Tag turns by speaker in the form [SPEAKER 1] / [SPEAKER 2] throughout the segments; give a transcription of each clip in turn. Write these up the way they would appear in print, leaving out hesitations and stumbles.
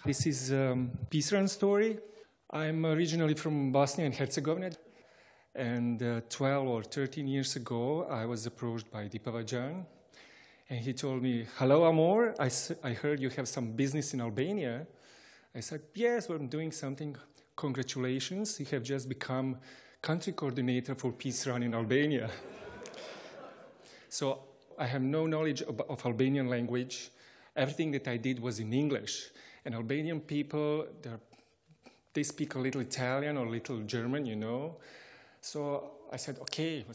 [SPEAKER 1] This is Peace Run story. I'm originally from Bosnia and Herzegovina. And 12 or 13 years ago, I was approached by Dipavajan. And he told me, "Hello, Amor, I heard you have some business in Albania." I said, "Yes, well, I'm doing something. Congratulations, you have just become country coordinator for Peace Run in Albania." So I have no knowledge of Albanian language. Everything that I did was in English. And Albanian people, they speak a little Italian or a little German, you know. So I said, okay.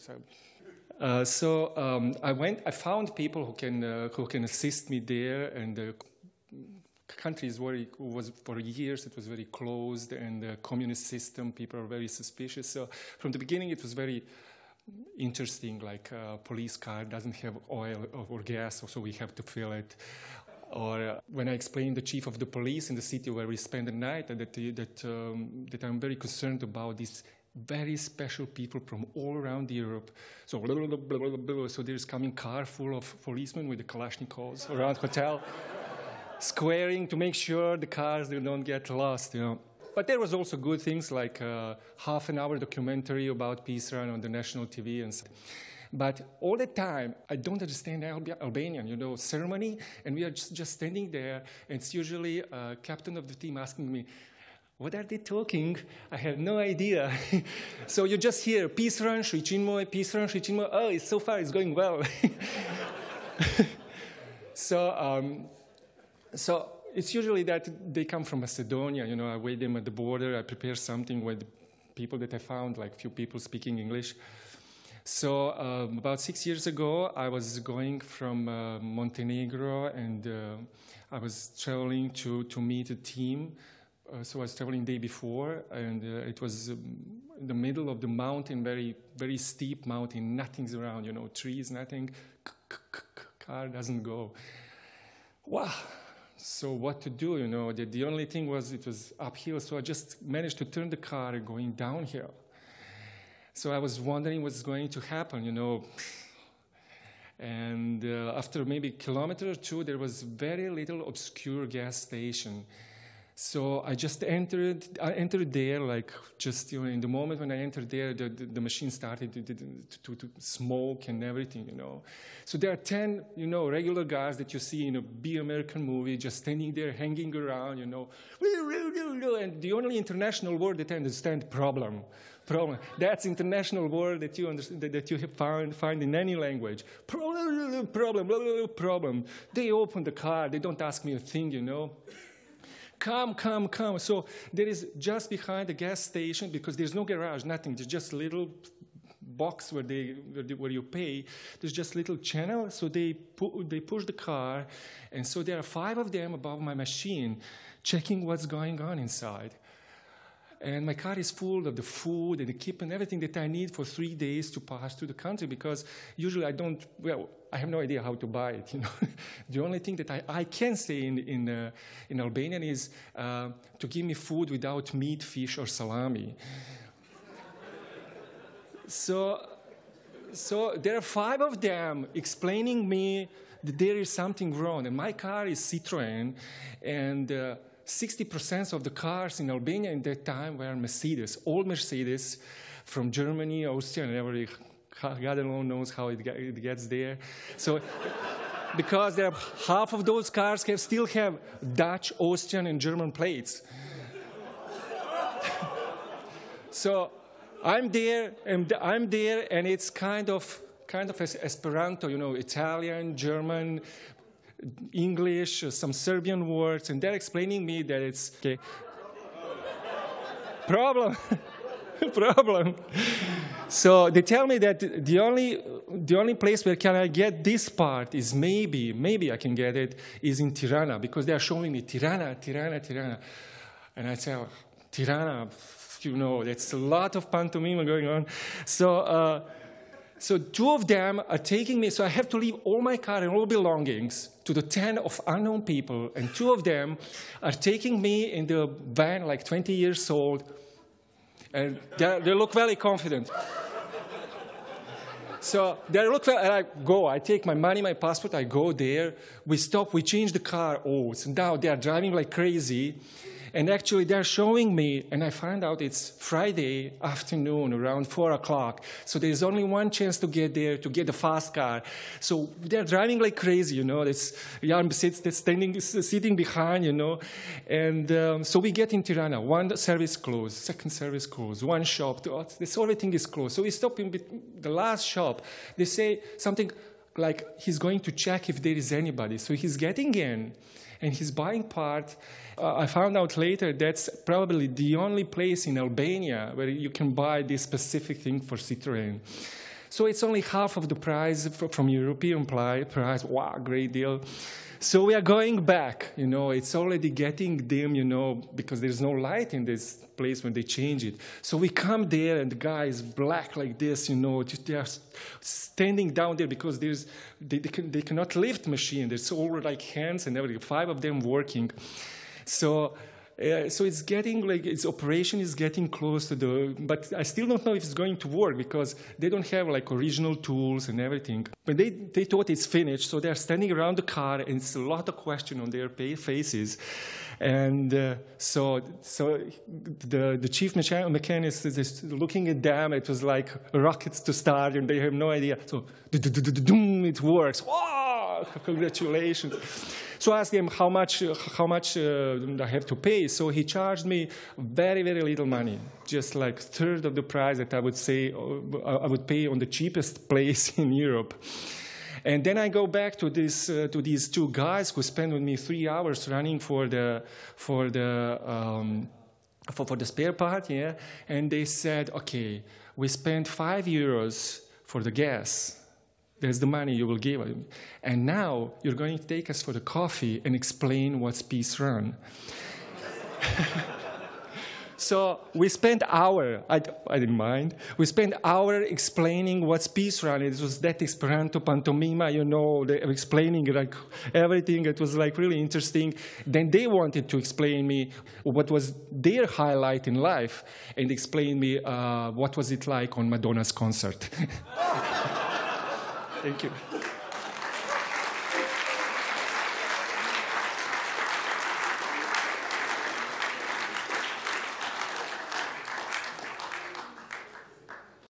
[SPEAKER 1] I found people who can assist me there, and the country was for years it was very closed, and the communist system, people are very suspicious. So from the beginning it was very interesting, like a police car doesn't have oil or gas, so we have to fill it. Or when I explained the chief of the police in the city where we spend the night that I'm very concerned about these very special people from all around Europe. So there's coming car full of policemen with the Kalashnikovs around hotel, squaring to make sure the cars they don't get lost, you know. But there was also good things like half-an-hour documentary about Peace Run on the national TV and stuff. But all the time, I don't understand Albanian, you know, ceremony, and we are just standing there, and it's usually captain of the team asking me, "What are they talking?" I have no idea. So you just hear, "Peace Run, Shriqinmoj, Peace Run, Shriqinmoj." Oh, so far it's going well. So it's usually that they come from Macedonia, you know, I wait them at the border, I prepare something with the people that I found, like few people speaking English. So about 6 years ago, I was going from Montenegro, and I was traveling to meet a team. So I was traveling the day before, and it was in the middle of the mountain, very, very steep mountain, nothing's around, you know, trees, nothing, car doesn't go. Wow. So what to do, you know, the only thing was it was uphill, so I just managed to turn the car going downhill. So I was wondering what's going to happen, you know. And after maybe a kilometer or two, there was very little obscure gas station. So I just entered there, like just, you know, in the moment when I entered there, the machine started to smoke and everything, you know. So there are 10, you know, regular guys that you see in a big American movie just standing there, hanging around, you know. And the only international word that I understand, problem. That's international word that you understand, that you have find in any language. Problem. They open the car. They don't ask me a thing, you know. Come. So there is just behind the gas station, because there's no garage, nothing. There's just a little box where you pay. There's just a little channel. So they push the car, and so there are 5 of them above my machine, checking what's going on inside. And my car is full of the food and equipment, everything that I need for 3 days to pass through the country, because usually I have no idea how to buy it, you know. The only thing that I can say in Albanian is to give me food without meat, fish, or salami. So there are 5 of them explaining me that there is something wrong. And my car is Citroen, and 60% of the cars in Albania in that time were Mercedes, old Mercedes from Germany, Austria, and every God alone knows how it gets there. So, because half of those cars still have Dutch, Austrian, and German plates. So I'm there, and it's kind of Esperanto, you know, Italian, German, English, some Serbian words, and they're explaining me that it's okay. Problem. So they tell me that the only place where can I get this part is maybe I can get it is in Tirana, because they are showing me Tirana. And I say, Tirana, you know, that's a lot of pantomime going on. So 2 of them are taking me, so I have to leave all my car and all belongings to the 10 of unknown people, and 2 of them are taking me in the van, like 20 years old, and they look very confident. So they look, and I go. I take my money, my passport. I go there. We stop. We change the car. Oh, so now they are driving like crazy. And actually, they're showing me, and I find out it's Friday afternoon around 4 o'clock. So there's only one chance to get there, to get the fast car. So they're driving like crazy, you know. Jan sitting behind, you know. And so we get in Tirana. One service closed, second service closed, one shop. Everything is closed. So we stop in the last shop. They say something like he's going to check if there is anybody. So he's getting in. And he's buying part. I found out later that's probably the only place in Albania where you can buy this specific thing for Citroën. So it's only half of the price from European price. Wow, great deal. So we are going back, you know, it's already getting dim, you know, because there's no light in this place when they change it. So we come there and the guy is black like this, you know, they are standing down there because they cannot lift machine. There's all like hands and everything, 5 of them working. So it's getting like, its operation is getting close to but I still don't know if it's going to work because they don't have like original tools and everything. But they thought it's finished, so they're standing around the car and it's a lot of question on their faces. And so the chief mechanist is looking at them. It was like rockets to start and they have no idea. So it works. Wow, congratulations. So I asked him how much I have to pay. So he charged me very, very little money, just like a third of the price that I would say I would pay on the cheapest place in Europe. And then I go back to these 2 guys who spent with me 3 hours running for the spare part, yeah. And they said, okay, we spent €5 for the gas. There's the money you will give. And now you're going to take us for the coffee and explain what's Peace Run. So we spent an hour, I didn't mind, we spent an hour explaining what's Peace Run. It was that Esperanto pantomima, you know, they were explaining like everything. It was like really interesting. Then they wanted to explain me what was their highlight in life and explain me what was it like on Madonna's concert. Thank you.